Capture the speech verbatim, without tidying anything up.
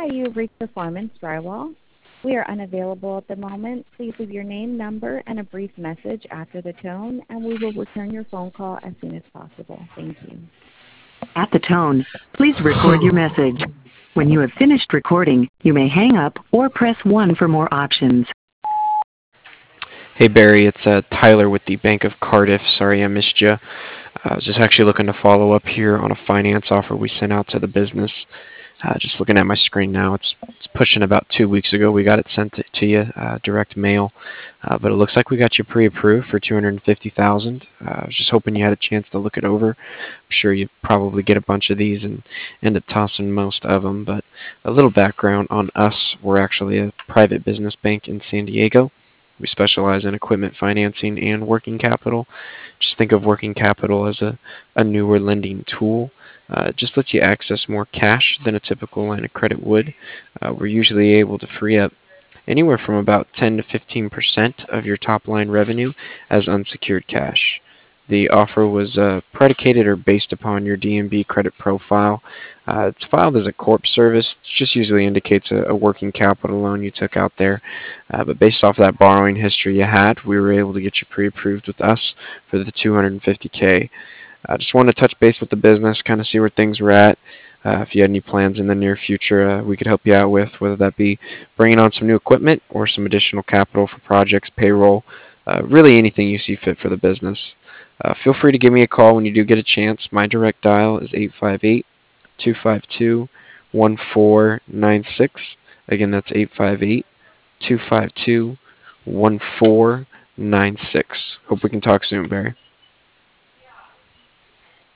you've reached Performance Drywall. We are unavailable at the moment. Please leave your name, number, and a brief message after the tone, and we will return your phone call as soon as possible. Thank you. At the tone, please record your message. When you have finished recording, you may hang up or press one for more options. Hey Barry, it's uh, Tyler with the Bank of Cardiff. Sorry I missed you. I was just actually looking to follow up here on a finance offer we sent out to the business. Uh, just looking at my screen now, it's, it's pushing about two weeks ago. We got it sent to, to you, uh, direct mail, uh, but it looks like we got you pre-approved for two hundred fifty thousand dollars. Uh, I was just hoping you had a chance to look it over. I'm sure you probably get a bunch of these and end up tossing most of them, but a little background on us. We're actually a private business bank in San Diego. We specialize in equipment financing and working capital. Just think of working capital as a, a newer lending tool. Uh, it just lets you access more cash than a typical line of credit would. Uh, we're usually able to free up anywhere from about ten to fifteen percent of your top line revenue as unsecured cash. The offer was uh, predicated or based upon your D and B credit profile. Uh, it's filed as a corp service. It just usually indicates a, a working capital loan you took out there. Uh, but based off that borrowing history you had, we were able to get you pre-approved with us for the two hundred fifty K. I just wanted to touch base with the business, kind of see where things were at. Uh, if you had any plans in the near future uh, we could help you out with, whether that be bringing on some new equipment or some additional capital for projects, payroll, uh, really anything you see fit for the business. Uh, feel free to give me a call when you do get a chance. My direct dial is eight five eight, two five two, one four nine six. Again, that's eight five eight, two five two, one four nine six. Hope we can talk soon, Barry.